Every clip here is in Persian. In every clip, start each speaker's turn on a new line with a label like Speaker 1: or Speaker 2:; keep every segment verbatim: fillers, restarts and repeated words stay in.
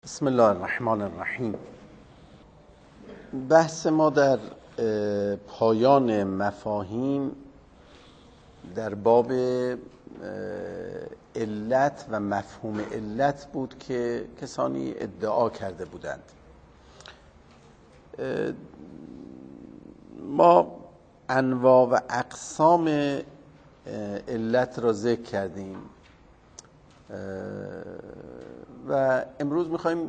Speaker 1: بسم الله الرحمن الرحیم. بحث ما در پایان مفاهیم در باب علت و مفهوم علت بود که کسانی ادعا کرده بودند. ما انواع و اقسام علت را ذکر کردیم و امروز میخوایم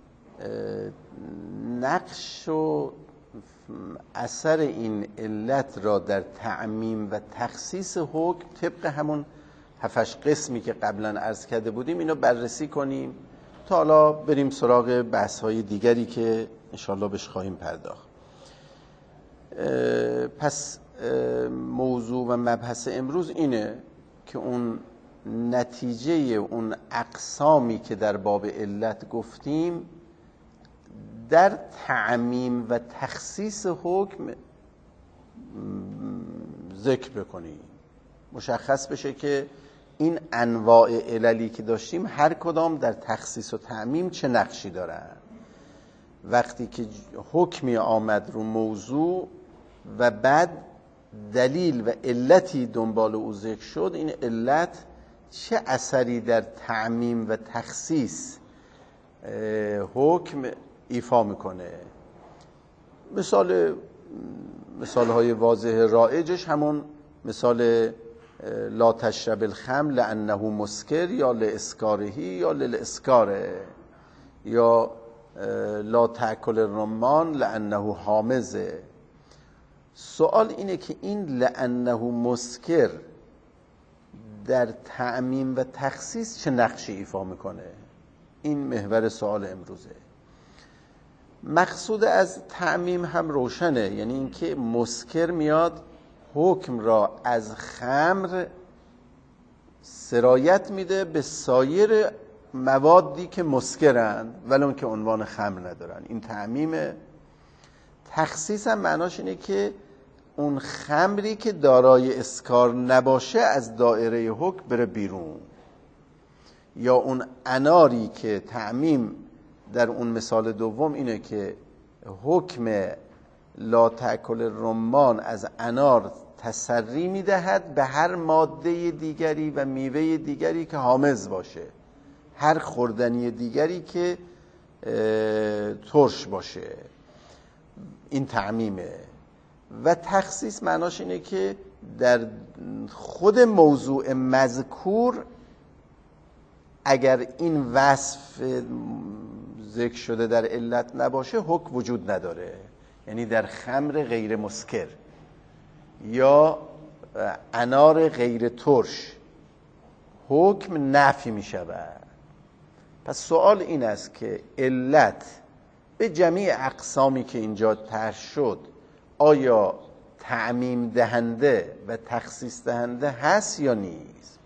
Speaker 1: نقش و اثر این علت را در تعمیم و تخصیص حکم طبق همون هفتش قسمی که قبلا عرض کرده بودیم اینو بررسی کنیم تا حالا بریم سراغ بحث‌های دیگری که انشاءالله بهش خواهیم پرداخت. پس موضوع و مبحث امروز اینه که اون نتیجه اون اقسامی که در باب علت گفتیم در تعمیم و تخصیص حکم ذکر بکنیم، مشخص بشه که این انواع عللی که داشتیم هر کدام در تخصیص و تعمیم چه نقشی دارن. وقتی که حکمی آمد رو موضوع و بعد دلیل و علتی دنبال او ذکر شد، این علت چه اثری در تعمیم و تخصیص حکم ایفا میکنه. مثال مثال های واضح رایجش همون مثال لا تشرب الخمر لانه مسکر یا لاسکارهی یا للاسکاره، یا لا تأکل الرمان لانه حامضه. سوال اینه که این لانه مسکر در تعمیم و تخصیص چه نقشی ایفا میکنه؟ این محور سوال امروزه. مقصود از تعمیم هم روشنه، یعنی اینکه مسکر میاد حکم را از خمر سرایت میده به سایر موادی که مسکرند ولی اون که عنوان خمر ندارن. این تعمیمه. تخصیص هم معناش اینه که اون خمری که دارای اسکار نباشه از دایره حکم بره بیرون، یا اون اناری که تعمیم در اون مثال دوم اینه که حکم لا تأکل الرمان از انار تسری میدهد به هر ماده دیگری و میوه دیگری که حامض باشه، هر خوردنی دیگری که ترش باشه. این تعمیمه. و تخصیص معناش اینه که در خود موضوع مذکور اگر این وصف ذکر شده در علت نباشه حکم وجود نداره. یعنی در خمر غیر مسکر یا انار غیر ترش حکم نفی می شود. پس سوال این است که علت به جمیع اقسامی که اینجا طرح شد آیا تعمیم دهنده و تخصیص دهنده هست یا نیست؟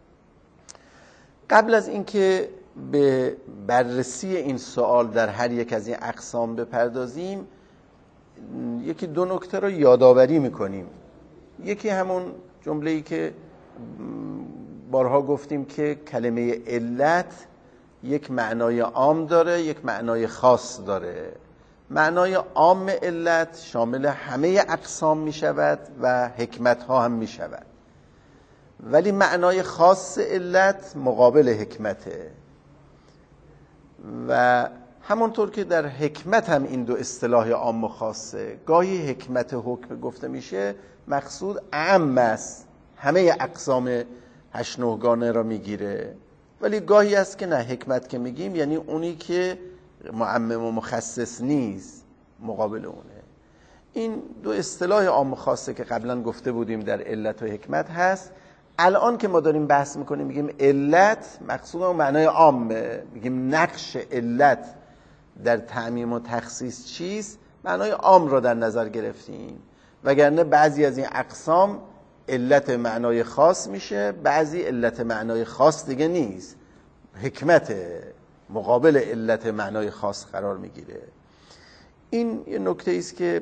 Speaker 1: قبل از اینکه به بررسی این سوال در هر یک از این اقسام بپردازیم، یکی دو نکته رو یادآوری میکنیم. یکی همون جمله‌ای که بارها گفتیم که کلمه علت یک معنای عام داره، یک معنای خاص داره. معنای عام علت شامل همه اقسام می شود و حکمت ها هم می شود، ولی معنای خاص علت مقابل حکمته. و همونطور که در حکمت هم این دو اصطلاح عام و خاصه، گاهی حکمت حکم گفته میشه مقصود عام است، همه اقسام هشت نهگانه را میگیره، ولی گاهی است که نه، حکمت که میگیم یعنی اونی که معمم و مخصص نیست، مقابل اونه. این دو اصطلاح عام و خاصه که قبلا گفته بودیم در علت و حکمت هست. الان که ما داریم بحث میکنیم میگیم علت، مقصود اون معنای عامه، میگیم نقش علت در تعمیم و تخصیص چیست، معنای عام را در نظر گرفتیم. وگرنه بعضی از این اقسام علت معنای خاص میشه، بعضی علت معنای خاص دیگه نیست، حکمت مقابل علت معنای خاص قرار میگیره. این یه نکته ایست که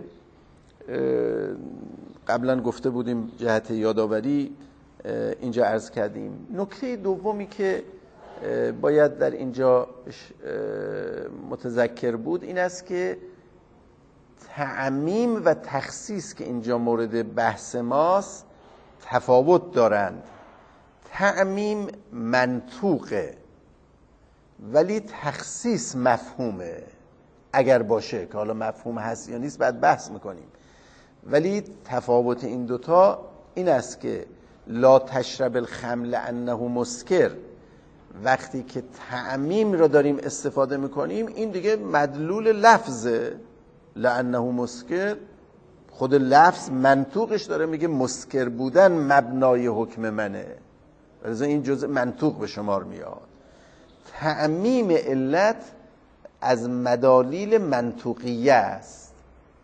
Speaker 1: قبلا گفته بودیم، جهت یادآوری اینجا عرض کردیم. نکته دومی که باید در اینجا متذکر بود این است که تعمیم و تخصیص که اینجا مورد بحث ماست تفاوت دارند. تعمیم منطوقه ولی تخصیص مفهومه، اگر باشه، که حالا مفهوم هست یا نیست بعد بحث میکنیم. ولی تفاوت این دوتا این است که لا تشرب الخمر لانه مسکر، وقتی که تعمیم را داریم استفاده میکنیم این دیگه مدلول لفظه. لانه مسکر خود لفظ منطوقش داره میگه مسکر بودن مبنای حکم منه، لذا این جزء منطوق به شمار میاد. تعمیم علت از مدالیل منطوقیه است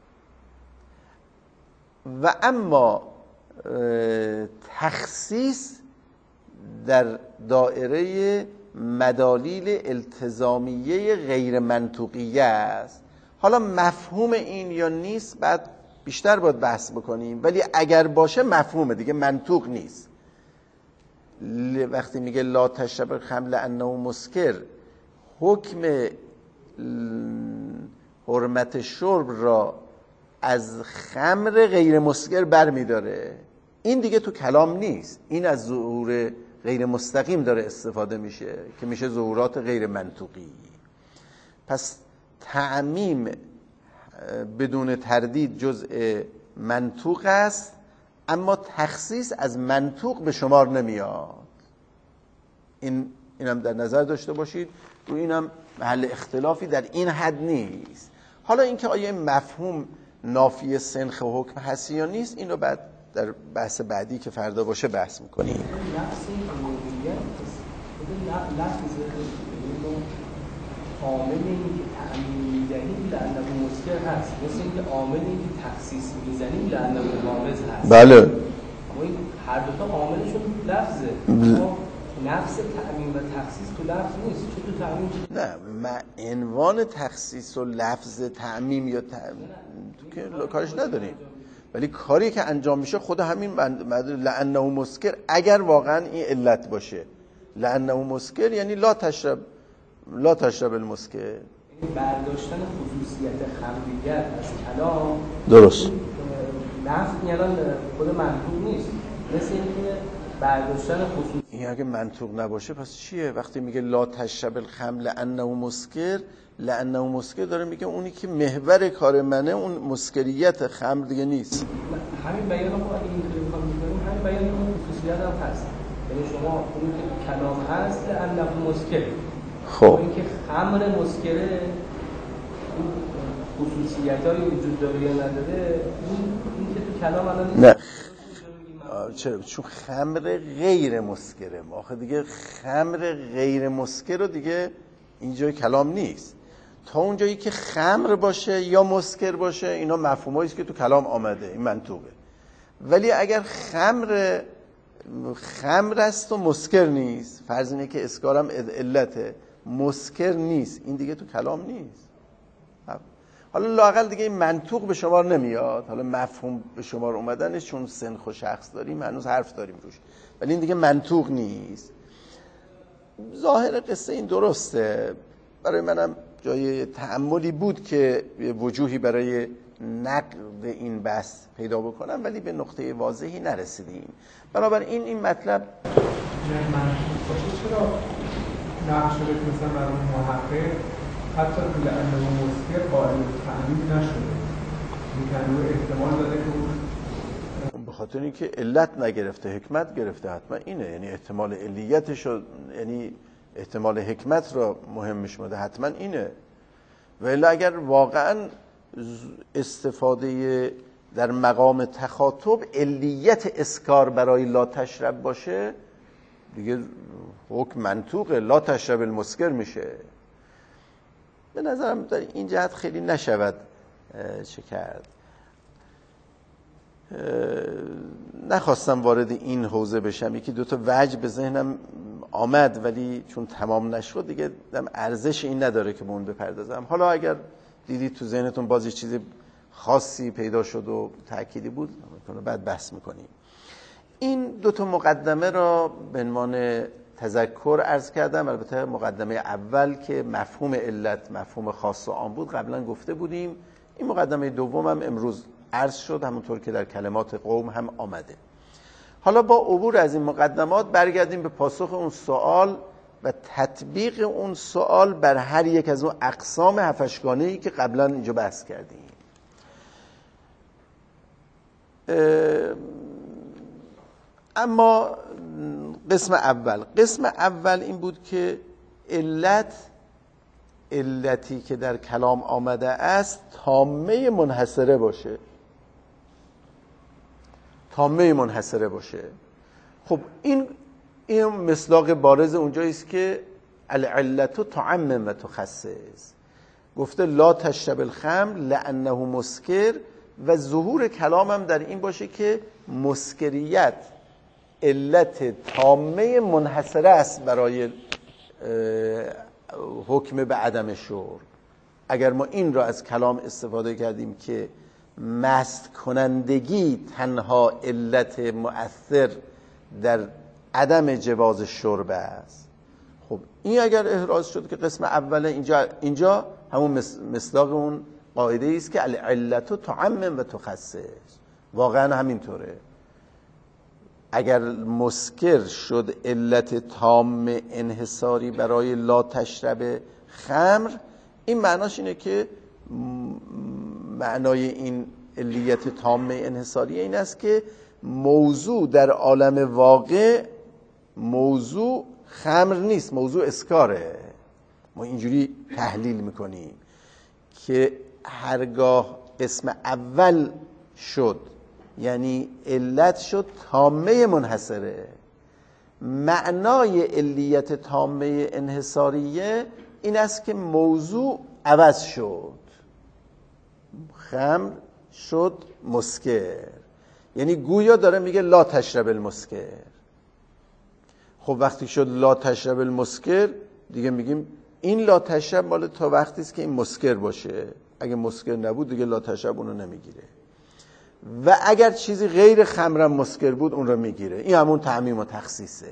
Speaker 1: و اما تخصیص در دائره مدالیل التزامیه غیر منطوقیه است. حالا مفهوم این یا نیست بعد بیشتر باید بحث بکنیم، ولی اگر باشه مفهومه دیگه، منطوق نیست. وقتی میگه لا تشرب الخمر لانه مسکر، حکم حرمت شرب را از خمر غیر مسکر برمیداره. این دیگه تو کلام نیست، این از ظهور غیر مستقیم داره استفاده میشه که میشه ظهورات غیر منطوقی. پس تعمیم بدون تردید جزء منطوق است، اما تخصیص از منطوق به شمار نمیاد. این اینم در نظر داشته باشید، و اینم محل اختلافی در این حد نیست. حالا اینکه آیا مفهوم نافی سنخ و حکم هست یا نیست، اینو بعد در بحث بعدی که فردا باشه بحث میکنیم.
Speaker 2: نفس موجودیت لفظ عامل این که تعمیم میزنیم لعنه مسکر هست، مثل این که عامل این که تخصیص میزنیم لعنه مغامز هست.
Speaker 1: بله،
Speaker 2: اما این هر دوتا عاملشون لفظه، اما نفس تعمیم و تخصیص تو لفظ نیست. چه تو تعمیم چه؟
Speaker 1: نه، ما عنوان تخصیص و لفظ تعمیم یا تعمیم که کارش نداریم، ولی کاری که انجام میشه خود همین لعنه مسکر، اگر واقعا این علت باشه. لعنه مسکر یعنی لا تشرب لا تشرب المسکر،
Speaker 2: برداشتن خصوصیت خمریت از کلام.
Speaker 1: درست.
Speaker 2: لفظ الان خود منطوق نیست، مثل اینکه برداشتن خصوصیت.
Speaker 1: این اگه منطوق نباشه پس چیه؟ وقتی میگه لا تشرب الخمر لانه مسکر، لانه مسکر داره میگه اونی که محور کار منه اون مسکریت خمر دیگه نیست.
Speaker 2: همین بیان ما اگه اینطوری بخوام بگیم، همین بیان اون خصوصیت هم هست. یعنی شما اون که کلام هست لانه مسکر،
Speaker 1: خب
Speaker 2: این که خمر مسکره این خصوصیتایی وجود داره یا نداره، این این که تو کلام الان
Speaker 1: نه. چرا؟ چون خمر غیر مسکره. آخه دیگه خمر غیر مسکر رو دیگه اینجای کلام نیست. تا اونجایی که خمر باشه یا مسکر باشه اینا مفهومایی است که تو کلام آمده، این منطوقه. ولی اگر خمر خمر است و مسکر نیست، فرض اینه که اسکارم علته، مسکر نیست، این دیگه تو کلام نیست. حالا لااقل دیگه این منطوق به شمار نمیاد. حالا مفهوم به شمار اومدنش چون سنخ و شخص داریم هنوز حرف داریم روش، ولی این دیگه منطوق نیست. ظاهر قصه این درسته، برای منم جای تأملی بود که وجوهی برای نقد این بحث پیدا بکنم، ولی به نقطه واضحی نرسیدیم. بنابراین این مطلب
Speaker 3: منطوق باشه چرا نقش شده که مثلا برای محقق حتی که لعنه مسکر قائل تعمیم نشده، میکنه احتمال داده که اون
Speaker 1: به خاطر اینکه علت نگرفته حکمت گرفته، حتما اینه، یعنی احتمال علیتش رو، یعنی احتمال حکمت رو مهم میشمده، حتما اینه. ولی اگر واقعا استفاده در مقام تخاطب علیت اسکار برای لا تشرب باشه دیگه حکم منطوقه، لا تشرب المسکر میشه. به نظرم در این جهت خیلی نشود چه کرد. نخواستم وارد این حوزه بشم، یکی دوتا وجه به ذهنم آمد ولی چون تمام نشد دیگه ارزش این نداره که به اون بپردازم. حالا اگر دیدید تو ذهنتون باز یه چیز خاصی پیدا شد و تأکیدی بود بعد بحث میکنیم. این دوتا مقدمه را به عنوان تذکر عرض کردم، البته مقدمه اول که مفهوم علت مفهوم خاص و عام بود قبلا گفته بودیم. این مقدمه دوم هم امروز عرض شد، همونطور که در کلمات قوم هم آمده. حالا با عبور از این مقدمات برگردیم به پاسخ اون سوال و تطبیق اون سوال بر هر یک از اون اقسام هفت‌گانه‌ای که قبلا اینجا بحث کردیم. اما قسم اول قسم اول این بود که علت علتی که در کلام آمده است تامه منحصره باشه تامه منحصره باشه. خب این این مصداق بارز اونجایی است که العلت تعمم و تخصص. گفته لا تشرب الخمر لانه مسکر، و ظهور کلام هم در این باشه که مسکریت علت تامه منحصره است برای حکم به عدم شرب. اگر ما این را از کلام استفاده کردیم که مست کنندگی تنها علت مؤثر در عدم جواز شرب است، خب این اگر احراز شد که قسم اوله، اینجا اینجا همون مصداق اون قاعده است که العلت تعمم و تخصص. واقعا همینطوره. اگر مسکر شد علت تام انحصاری برای لا تشرب خمر، این معناش اینه که معنای این علیت تام انحصاری این است که موضوع در عالم واقع موضوع خمر نیست، موضوع اسکاره. ما اینجوری تحلیل میکنیم که هرگاه قسم اول شد یعنی علت شد تامه منحصره، معنای علیت تامه انحصاریه این است که موضوع عوض شد، خمر شد مسکر. یعنی گویا داره میگه لا تشرب المسکر. خب وقتی شد لا تشرب المسکر، دیگه میگیم این لا تشرب مال تا وقتی است که این مسکر باشه. اگه مسکر نبود دیگه لا تشرب اونو نمیگیره، و اگر چیزی غیر خمرم مسکر بود اون رو میگیره. این همون تعمیم و تخصیصه.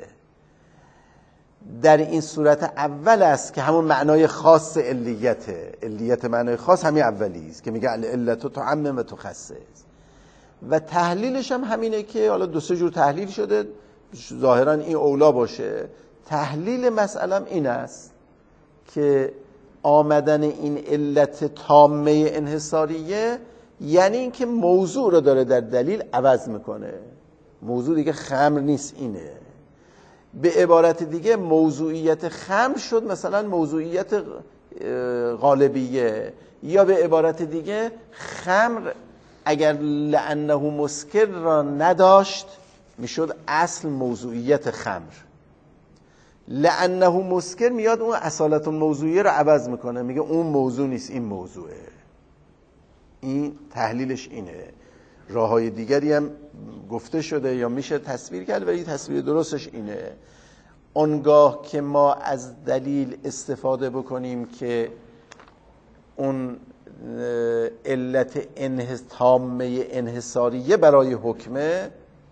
Speaker 1: در این صورت اول است که همون معنای خاص علیته. علیت معنای خاص همین اولی است که میگه العلت تعمم و تخصص، و تحلیلش هم همینه که حالا دو سه جور تحلیل شده، ظاهرا این اولا باشه. تحلیل مسئلم این است که آمدن این علت تامه انحصاریه یعنی اینکه موضوع رو داره در دلیل عوض میکنه. موضوع دیگه خمر نیست، اینه. به عبارت دیگه موضوعیت خمر شد مثلا موضوعیت غالبیه، یا به عبارت دیگه خمر اگر لانه مسکر را نداشت میشد اصل موضوعیت خمر. لانه مسکر میاد اون اصالت الموضوعیه رو عوض میکنه، میگه اون موضوع نیست این موضوعه. این تحلیلش اینه. راههای دیگری هم گفته شده یا میشه تصویر کرد، ولی تصویر درستش اینه. اونگاه که ما از دلیل استفاده بکنیم که اون علت انحص... تامه انحصاریه برای حکمه،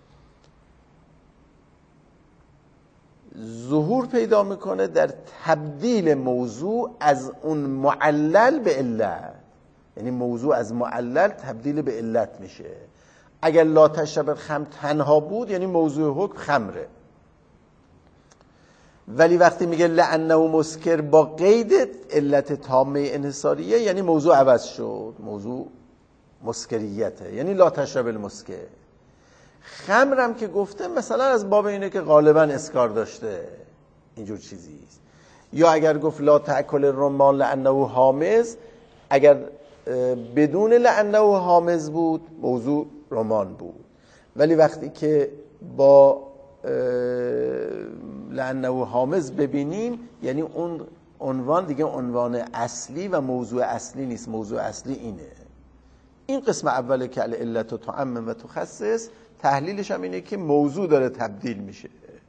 Speaker 1: ظهور پیدا میکنه در تبدیل موضوع از اون معلل به علت. یعنی موضوع از معلل تبدیل به علت میشه. اگر لا تشرب الخمر تنها بود یعنی موضوع حکم خمره، ولی وقتی میگه لانه مسکر با قید علت تامه انحصاریه یعنی موضوع عوض شد، موضوع مسکریته، یعنی لا تشرب المسکر. خمرم که گفته مثلا از باب اینه که غالبا اسکار داشته، اینجور چیزیست. یا اگر گفت لا تأکل الرمان لانه حامض، اگر بدون لانه حامض بود موضوع رمان بود، ولی وقتی که با لانه حامض ببینیم یعنی اون عنوان دیگه عنوان اصلی و موضوع اصلی نیست، موضوع اصلی اینه. این قسم اوله که العلت تعمم و تخصص. تحلیلش هم اینه که موضوع داره تبدیل میشه.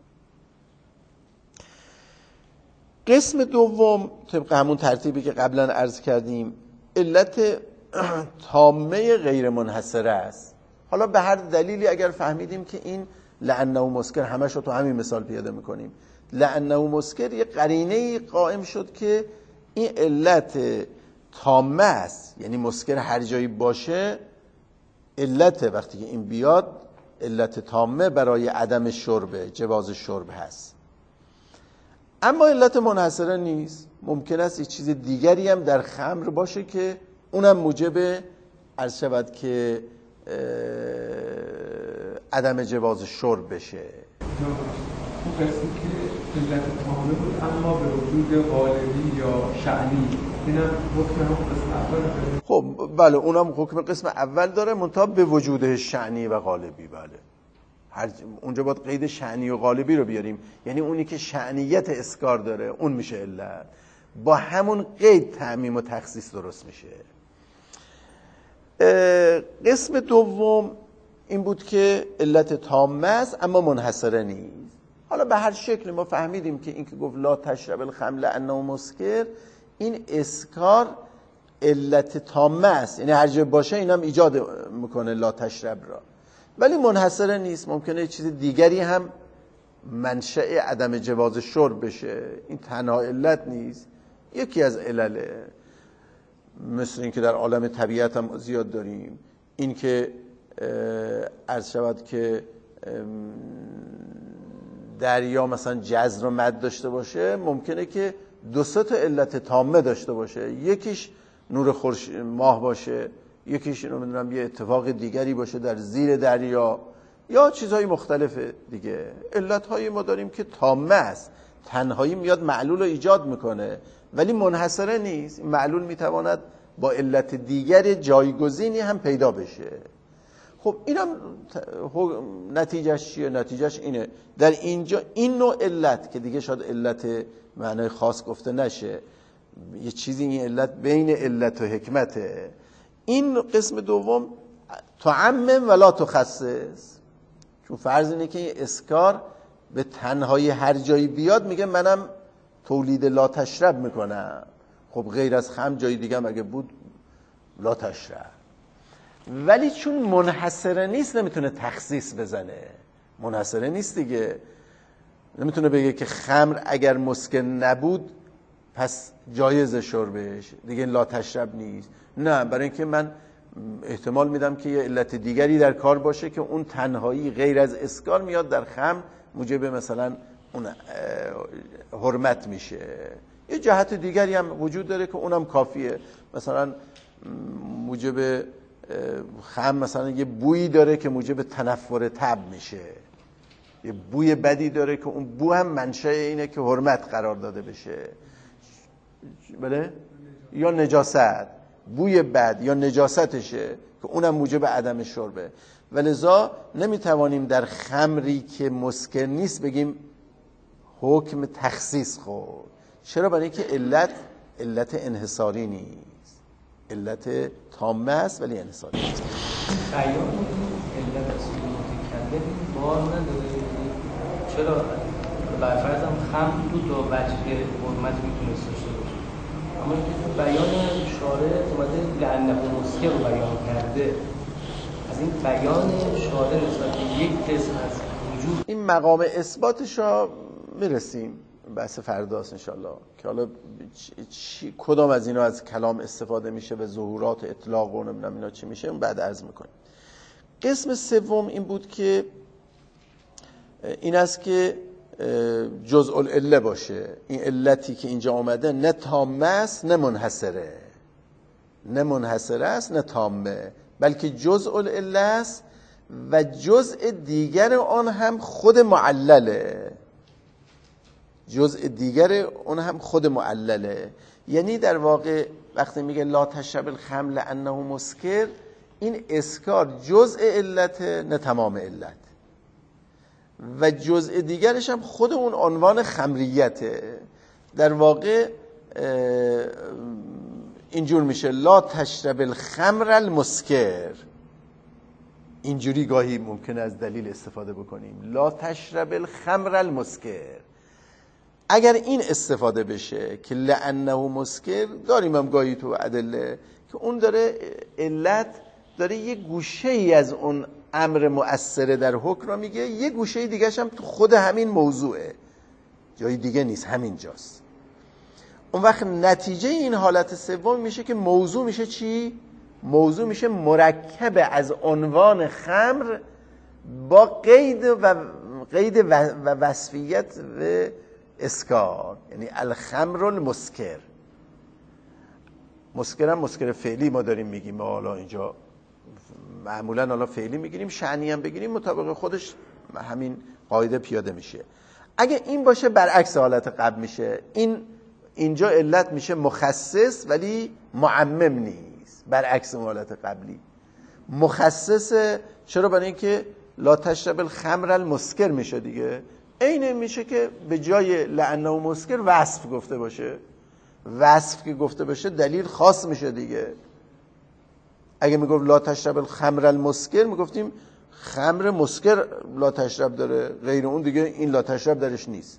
Speaker 1: قسم دوم طبق همون ترتیبی که قبلا عرض کردیم علت تامه غیر منحصره است. حالا به هر دلیلی اگر فهمیدیم که این لانه مسکر، همش رو تو همین مثال پیاده میکنیم، لانه مسکر یه قرینه قائم شد که این علت تامه است، یعنی مسکر هر جایی باشه علت، وقتی که این بیاد علت تامه برای عدم شرب، جواز شرب هست. اما علت منحصره نیست، ممکن است یک چیز دیگری هم در خمر باشه که اونم موجب عرض شود که عدم جواز شرب بشه.
Speaker 3: اون قسمی که علت تامه بود اما به وجود غالبی یا شأنی، اینم حکم هم قسم اول داره.
Speaker 1: خب بله، اونم حکم قسم اول داره، منتها به وجود شأنی و غالبی. بله، هر اونجا باید قید شأنی و غالبی رو بیاریم، یعنی اونی که شأنیت اسکار داره اون میشه علت، با همون قید تعمیم و تخصیص درست میشه. قسم دوم این بود که علت تامه است اما منحصره نیست. حالا به هر شکل ما فهمیدیم که این که گفت لا تشرب الخمر لانه مسکر، این اسکار علت تامه است، یعنی هر جای باشه اینم ایجاد میکنه لا تشرب را، ولی منحصره نیست، ممکنه یه چیز دیگری هم منشأ عدم جواز شرب بشه، این تنها علت نیست، یکی از علله. مثل این که در عالم طبیعت هم زیاد داریم، این که عرض شود که دریا مثلا جزر و مد داشته باشه، ممکنه که دو سه تا علت تامه داشته باشه، یکیش نور خورشید ماه باشه، یکیش نمیدونم یه اتفاق دیگری باشه در زیر دریا، یا چیزهای مختلفه دیگه. علتهای ما داریم که تامه است، تنهایی میاد معلول رو ایجاد میکنه ولی منحصره نیست، معلول میتواند با علت دیگر جایگزینی هم پیدا بشه. خب اینم نتیجهش چیه؟ نتیجهش اینه در اینجا این نوع علت که دیگه شاید علت معنای خاص گفته نشه، یه چیزی این علت بین علت و حکمته. این قسم دوم تعمم ولا تخصص، چون فرض اینه که این اسکار به تنهایی هر جایی بیاد میگه منم تولید لا تشرب میکنم، خب غیر از خمر جای دیگه هم اگه بود لا تشرب، ولی چون منحصره نیست نمیتونه تخصیص بزنه، منحصره نیست دیگه، نمیتونه بگه که خمر اگر مسکر نبود پس جایز شربش دیگه لا تشرب نیست، نه، برای اینکه من احتمال میدم که یه علت دیگری در کار باشه که اون تنهایی غیر از اسکار میاد در خمر موجب مثلا اون حرمت میشه. یه جهت دیگری هم وجود داره که اونم کافیه، مثلا موجب خمر مثلا یه بویی داره که موجب تنفر تب میشه، یه بوی بدی داره که اون بو هم منشأ اینه که حرمت قرار داده بشه، بله؟ یا نجاست، بوی بد یا نجاستشه که اونم موجب عدم شربه. ولذا نمیتوانیم در خمری که مسکر نیست بگیم حکم تخصیص خورد. چرا؟ برای اینکه علت علت انحصاری نیست، علت تامه است ولی انحصاری نیست.
Speaker 2: بیان علت اصولی متکلم بار نداره. چرا؟ برفرض هم خمر تو دو وجه حرمت میتونست داشته باشه، اما اینکه بیان شارع اومده لعنه مسکر رو بیان کرده، از این بیان شارع نسبت به یک قسم از وجود
Speaker 1: این مقام اثباتش رو میرسیم، بحث فرداست انشالله که حالا چی، کدام از اینا از کلام استفاده میشه و ظهورات اطلاق و نمیدونم اینا چی میشه، اون بعد عرض میکنیم. قسم سوم این بود که این است که جزء العله باشه، این علتی که اینجا آمده نه تامه است نه منحصره، نه منحصره است نه تامه، بلکه جزء العله است و جزء دیگر آن هم خود معلله، جزء دیگر اون هم خود معلله. یعنی در واقع وقتی میگه لا تشرب الخمر لانه مسکر، این اسکار جزء علت نه تمام علت، و جزء دیگرش هم خود اون عنوان خمریته. در واقع اینجور میشه لا تشرب الخمر المسکر، اینجوری گاهی ممکنه از دلیل استفاده بکنیم، لا تشرب الخمر المسکر. اگر این استفاده بشه که لانه مسکر، داریم هم گاهی تو ادله که اون داره علت داره یه گوشه ای از اون امر مؤثره در حکم رو میگه، یه گوشه دیگه هم تو خود همین موضوعه، جای دیگه نیست، همین جاست. اون وقت نتیجه این حالت سوم میشه که موضوع میشه چی؟ موضوع میشه مرکب از عنوان خمر با قید و قید و وصفیت و اسکار، یعنی الخمر المسکر. مسکر هم مسکر فعلی ما داریم میگیم، حالا اینجا معمولا حالا فعلی میگیریم، شأنی هم بگیریم مطابق خودش همین قاعده پیاده میشه. اگه این باشه برعکس حالت قبل میشه، این اینجا علت میشه مخصص ولی معمم نیست، برعکس حالت قبلی مخصص. چرا؟ برای اینکه لا تشرب الخمر المسکر میشه دیگه، عین میشه که به جای لعنه و مسکر وصف گفته باشه، وصف که گفته باشه دلیل خاص میشه دیگه. اگه میگفت لا تشرب الخمر المسکر میگفتیم خمر مسکر لا تشرب داره، غیر اون دیگه این لا تشرب درش نیست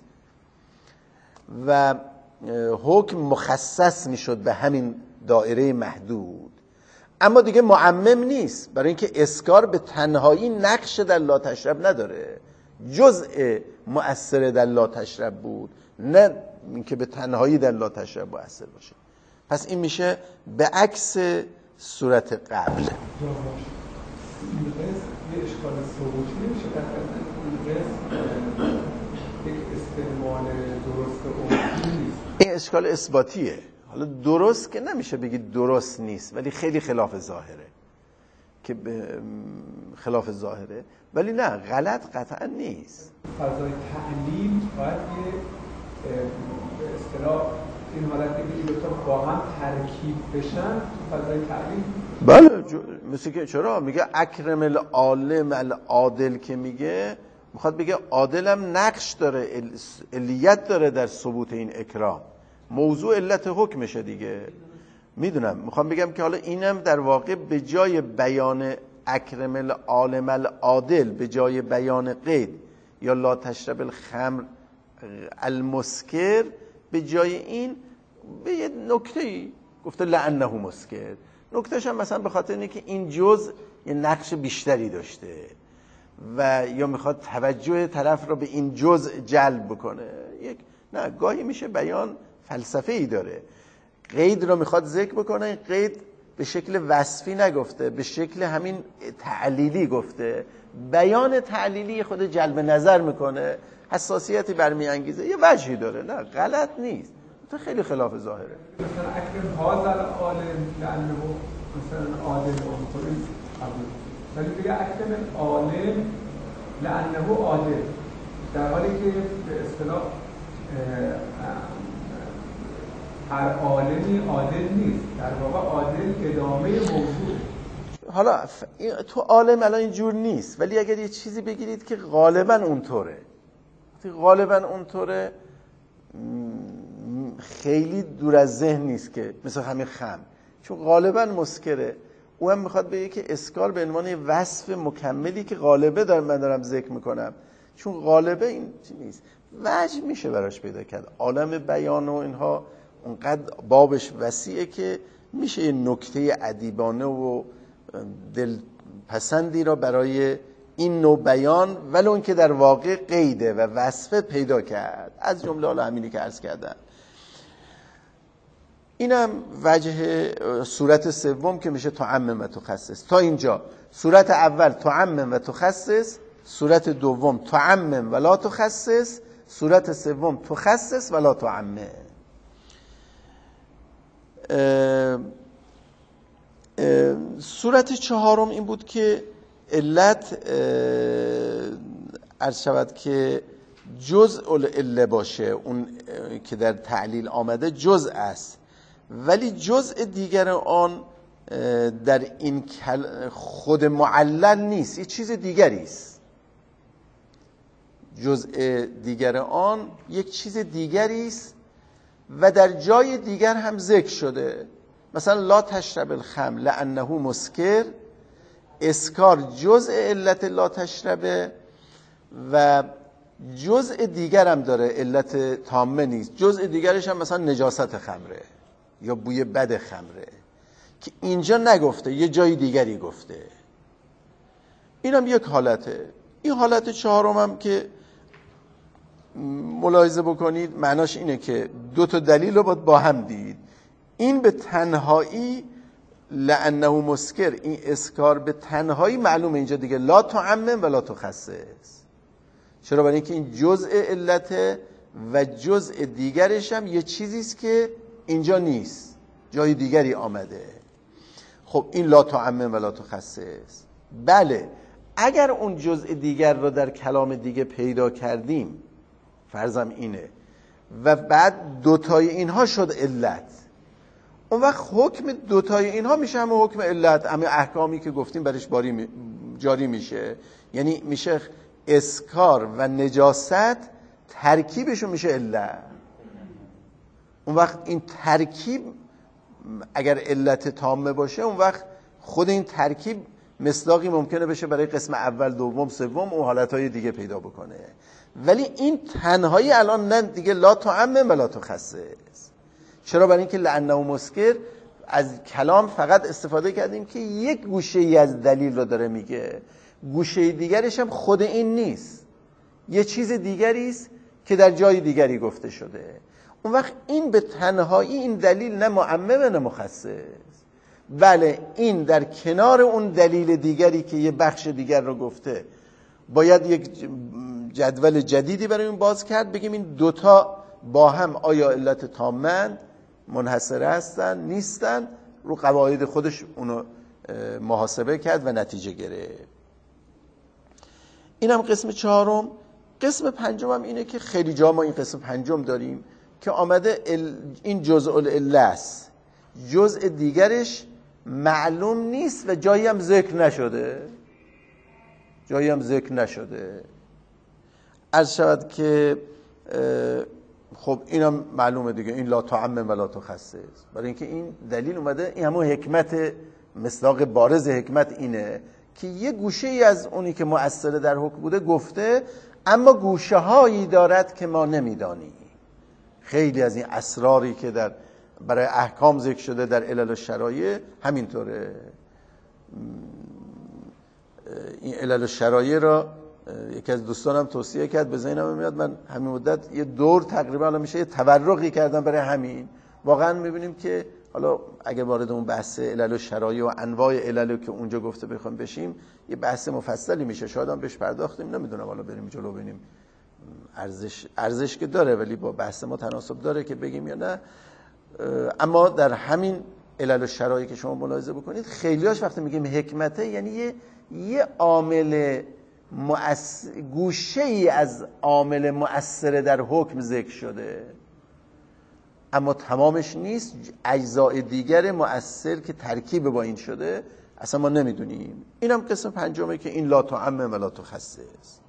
Speaker 1: و حکم مخصص میشد به همین دایره محدود. اما دیگه معمم نیست، برای اینکه اسکار به تنهایی نقش در لا تشرب نداره، جزء مؤثر در لا تشرب بود، نه اینکه به تنهایی در لا تشرب مؤثر باشه. پس این میشه به عکس صورت قبل.
Speaker 3: یه اشکال ثبوتی نمیشه در یک استعمال درست و نیست.
Speaker 1: این اشکال اثباتیه. حالا درست که نمیشه بگید درست نیست، ولی خیلی خلاف ظاهره، که خلاف ظاهره، ولی نه غلط قطعا نیست.
Speaker 3: فضای تعلیل باید یه به اصطلاح این حالت بگید دو تا با هم ترکیب بشن تو فضای تعلیل.
Speaker 1: بله جو... مثل که چرا میگه اکرم العالم العادل، که میگه میخواد بگه عادلم نقش داره، علیت داره در ثبوت این اکرام، موضوع علت حکمشه دیگه. میدونم میخوام بگم که حالا اینم در واقع به جای بیان اکرم العالم العادل، به جای بیان قید یا لا تشرب الخمر المسکر، به جای این به یه نکته‌ای گفته لعنه مسکر. نکتهش هم مثلا به خاطر اینه که این جزء یه نقش بیشتری داشته و یا میخواد توجه طرف رو به این جزء جلب بکنه. یک نه گاهی میشه بیان فلسفه ای داره، قید رو میخواد ذکر بکنه، قید به شکل وصفی نگفته، به شکل همین تعلیلی گفته. بیان تعلیلی خود جلب نظر میکنه، حساسیتی برمیانگیزه، یه وجهی داره، نه غلط نیست، تو خیلی خلاف ظاهره.
Speaker 3: مثلا اکرم هذا العالم لانه مثلا عادل و قبول، ولی دیگه اکرم العالم لانه عادل، در حالی که به اصطلاح هر عالمی عادل نیست، در واقع عادل ادامه موضوع.
Speaker 1: حالا تو عالم الان اینجور نیست، ولی اگر یه چیزی بگیرید که غالبا اونطوره، غالبا اونطوره، خیلی دور از ذهن نیست که مثل همین خمر، چون غالبا مسکره، او هم میخواد بگه که اسکار به عنوان وصف مکملی که غالبه دارم من دارم ذکر میکنم، چون غالبه این چی نیست، وجه میشه براش پیدا کرد. عالم بیان و اینها اونقدر بابش وسیعه که میشه یه نکته ادیبانه و دلپسندی را برای این نوع بیان ولو اون که در واقع قیده و وصفه پیدا کرد، از جمله حالا همینی که عرض کردم. اینم وجه صورت سوم که میشه تعمم و تخصص. تا اینجا صورت اول تعمم و تخصص، صورت دوم تعمم و لا تخصص، صورت سوم تخصص و لا تعمم. اه اه صورت چهارم این بود که علت عرض شود که جزء العله باشه، اون که در تعلیل آمده جزء است، ولی جزء دیگر آن در این خود معلل نیست، یه چیز دیگری است. جزء دیگر آن یک چیز دیگری است و در جای دیگر هم ذکر شده. مثلا لا تشرب الخمر لانه مسکر، اسکار جزء علت لا تشربه و جزء دیگر هم داره، علت تامه نیست، جزء دیگرش هم مثلا نجاست خمره یا بوی بد خمره که اینجا نگفته، یه جای دیگری گفته. این هم یک حالته. این حالت چهارم هم که ملاحظه بکنید معناش اینه که دو تا دلیل رو باید با هم دید. این به تنهایی لانه مسکر، این اسکار به تنهایی معلومه اینجا دیگه لا تعمم و لا تخصص. چرا؟ برای اینکه این جزء علته و جزء دیگرش هم یه چیزی است که اینجا نیست، جای دیگری آمده. خب این لا تعمم و لا تخصص. بله اگر اون جزء دیگر رو در کلام دیگه پیدا کردیم، فرضم اینه، و بعد دوتای اینها شد علت، اون وقت حکم دوتای اینها میشه همه حکم علت، همه احکامی که گفتیم برش باری می... جاری میشه. یعنی میشه اسکار و نجاست ترکیبشون میشه علت. اون وقت این ترکیب اگر علت تامه باشه، اون وقت خود این ترکیب مصداقی ممکنه بشه برای قسم اول، دوم، سوم و حالتهای دیگه پیدا بکنه. ولی این تنهایی الان نه دیگه لا تعمم و لا تخصص. چرا؟ برای اینکه لانه مسکر از کلام فقط استفاده کردیم که یک گوشه ای از دلیل رو داره میگه، گوشه دیگرش هم خود این نیست، یه چیز دیگری است که در جای دیگری گفته شده. اون وقت این به تنهایی این دلیل نه معمم نه مخصص. بله این در کنار اون دلیل دیگری که یه بخش دیگر رو گفته باید یک جدول جدیدی برای اون باز کرد، بگیم این دوتا با هم آیا علت تامند، منحصره هستن، نیستن، رو قواعد خودش اونو محاسبه کرد و نتیجه گرفت. این هم قسم چهارم. قسم پنجم هم اینه که خیلی جا ما این قسم پنجم داریم که آمده این جزء العله است، جزء دیگرش معلوم نیست و جایی هم ذکر نشده، جایی هم ذکر نشده. عرض شود که خب اینم معلومه دیگه، این لا تعمم و لا تخصص، برای اینکه این دلیل اومده، این همون حکمت، مصداق بارز حکمت اینه که یه گوشه ای از اونی که مؤثر در حکم بوده گفته، اما گوشه هایی دارد که ما نمیدانیم. خیلی از این اسراری که در برای احکام ذکر شده در علل و شرایع همینطوره. این علل و شرایع را یکی از دوستانم توصیه کرد، به ذهنم میاد من همین مدت یه دور تقریبا الان میشه یه تورقی کردم برای همین. واقعا میبینیم که حالا اگه وارد اون بحث علل و شرایع و انواع علل که اونجا گفته بخوام بشیم، یه بحث مفصلی میشه، شاید هم بهش پرداختیم، نمیدونم حالا بریم جلو ببینیم ارزش ارزش که داره، ولی با بحث ما تناسب داره که بگیم یا نه. اما در همین علل و شرایع که شما ملاحظه بکنید، خیلیاش وقتی میگیم حکمته یعنی یه یه عامل مؤثر، گوشه ای از عامل مؤثر در حکم ذکر شده، اما تمامش نیست. اجزای دیگر مؤثر که ترکیب با این شده اصلا ما نمیدونیم. اینم قسم پنجمه که این لا تعمم و لا تخصص.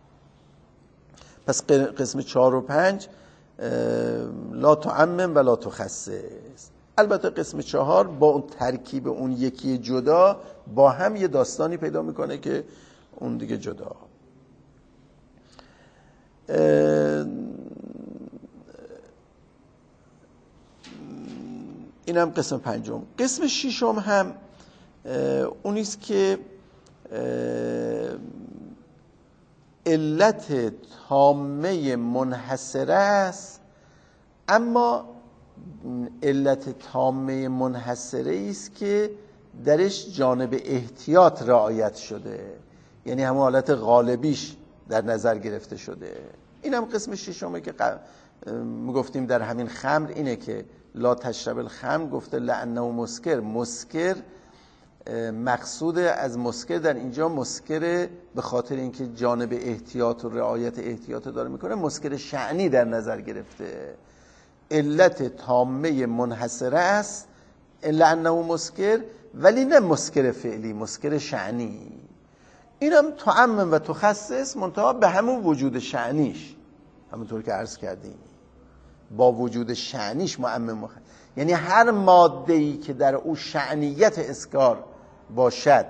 Speaker 1: پس قسم چهار و پنج لا تعمم و لا تخصص. البته قسم چهار با اون ترکیب اون یکی جدا با هم یه داستانی پیدا میکنه که اون دیگه جدا. این هم قسم پنجم. قسم ششم هم اونیست که علت تامه منحصره است، اما علت تامه منحصره است که درش جانب احتیاط رعایت شده، یعنی همون حالت غالبیش در نظر گرفته شده. این هم قسم ششمه که گفتیم در همین خمر اینه که لا تشرب الخمر گفته لانه مسکر. مسکر مقصود از مسکر در اینجا مسکر به خاطر اینکه جانب احتیاط و رعایت احتیاط داره میکنه، مسکر شأنی در نظر گرفته. علت تامه منحصره است لانه مسکر، ولی نه مسکر فعلی، مسکر شأنی. اینم تعمم و تخصص منتها به همون وجود شأنیش، همونطور که عرض کردیم با وجود شأنیش معمم مخصص. یعنی هر ماده‌ای که در او شأنیت اسکار باشد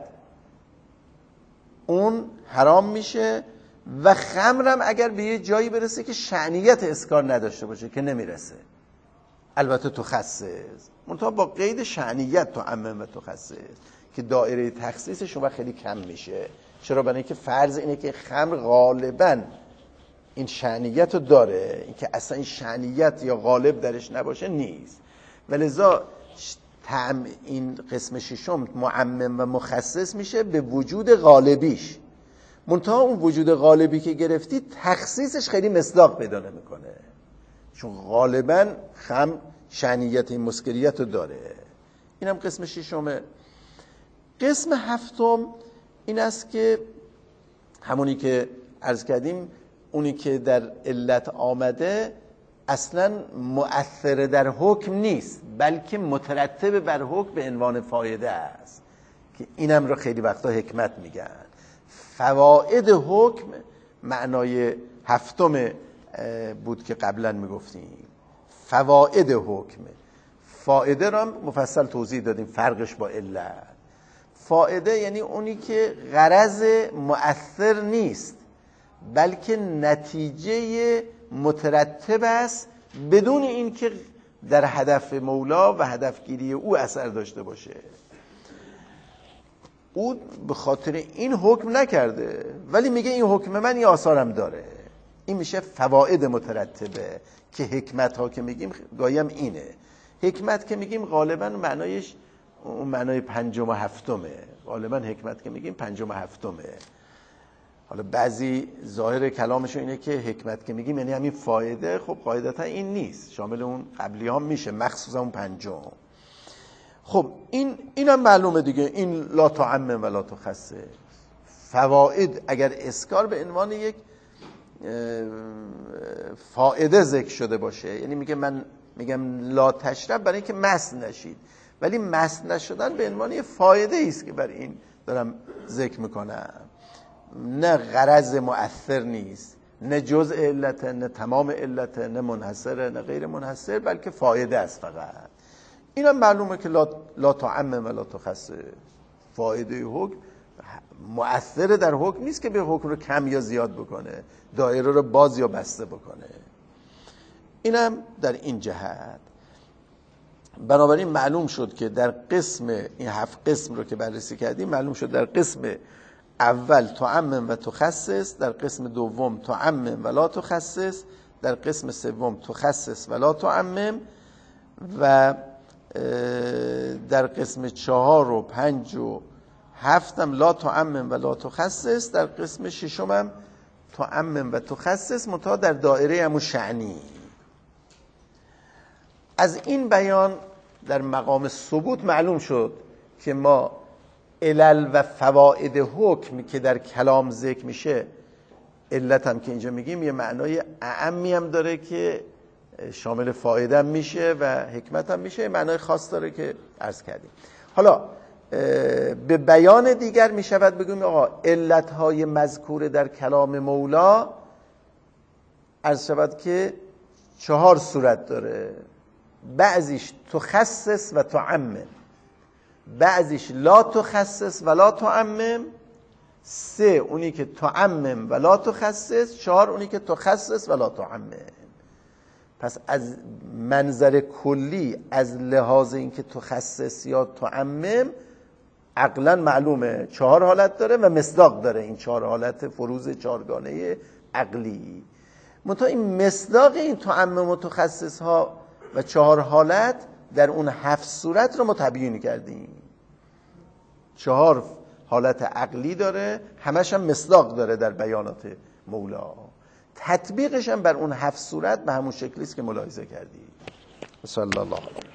Speaker 1: اون حرام میشه، و خمرم اگر به یه جایی برسه که شأنیت اسکار نداشته باشه که نمیرسه، البته تخصص منتها با قید شأنیت تعمم و تخصص که دایره تخصیصش اون خیلی کم میشه. چرا؟ برای اینکه فرض اینه که خمر غالباً این شأنیت رو داره، این که اصلا این شأنیت یا غالب درش نباشه نیست. ولذا تعم این قسم ششم معمم و مخصص میشه به وجود غالبیش. منتها اون وجود غالبی که گرفتی تخصیصش خیلی مصداق پیدا نمیکنه، چون غالبا هم شأنیت این مسکریت رو داره. اینم قسم ششمه. قسم هفتم این است که همونی که عرض کردیم، اونی که در علت آمده اصلا مؤثر در حکم نیست، بلکه مترتب بر حکم به عنوان فایده است، که اینم رو خیلی وقتا حکمت میگن. فواید حکم معنای هفتم بود که قبلا میگفتیم. فواید حکم، فایده را مفصل توضیح دادیم فرقش با علت. فایده یعنی اونی که غرض مؤثر نیست، بلکه نتیجه مترتب است بدون اینکه در هدف مولا و هدفگیری او اثر داشته باشه. او به خاطر این حکم نکرده، ولی میگه این حکم من این آثارم داره. این میشه فواید مترتبه، که حکمت ها که میگیم گایم اینه. حکمت که میگیم غالبا معنایش اون معنای پنجم و هفتمه. غالبا حکمت که میگیم پنجم و هفتمه. حالا بعضی ظاهر کلامشون اینه که حکمت که میگیم یعنی همین فایده. خب قاعدتا این نیست، شامل اون قبلی ها میشه، مخصوصا اون پنجم. خب این اینم معلومه دیگه، این لا تعمم و لا تخصص. فواید اگر اسکار به عنوان یک فائده ذکر شده باشه، یعنی میگه من میگم لا تشرب برای اینکه مست نشید، ولی مست نشدن به عنوان یک فایده است که برای این دارم ذکر میکنم، نه غرض مؤثر نیست، نه جزء علت، نه تمام علت، نه منحصر نه غیر منحصر، بلکه فایده است فقط. اینا معلومه که لا, لا تعمم و لا تخصص. فایده حکم مؤثر در حکم نیست که به حکم رو کم یا زیاد بکنه، دایره رو باز یا بسته بکنه. اینم در این جهت. بنابراین معلوم شد که در قسم این هفت قسم رو که بررسی کردیم، معلوم شد در قسم اول تعمم و تخصص، در قسم دوم تعمم و لا تخصص، در قسم سوم تخصص و لا تعمم، و در قسم چهار و پنج و هفتم لا تعمم و لا تخصص، در قسم ششم هم تعمم و تخصص منتها در دایره همون شأنی. از این بیان در مقام ثبوت معلوم شد که ما علل و فواید حکم که در کلام ذکر میشه، علت هم که اینجا میگیم یه معنای اعمی هم داره که شامل فایده هم میشه و حکمت هم میشه، معنای خاص داره که عرض کردیم. حالا به بیان دیگر میشود بگویم آقا علتهای مذکور در کلام مولا عرض شود که چهار صورت داره. بعضیش تخصص و تعمم، بعضیش لا تخصص و لا تعمم، سه اونی که تعمم و لا تخصص، چهار اونی که تخصص و لا تعمم. پس از منظر کلی، از لحاظ اینکه تخصص یا تعمم، عقلا معلومه چهار حالت داره و مصداق داره، این چهار حالت فروز چهارگانه عقلی. منتها این مصداق این تعمم و تخصص ها و چهار حالت در اون هفت صورت رو ما تبیین کردیم. چهار حالت عقلی داره، همش هم مصداق داره در بیانات مولا. تطبیقش هم بر اون هفت صورت به همون شکلی است که ملاحظه کردیم. صلی الله علیه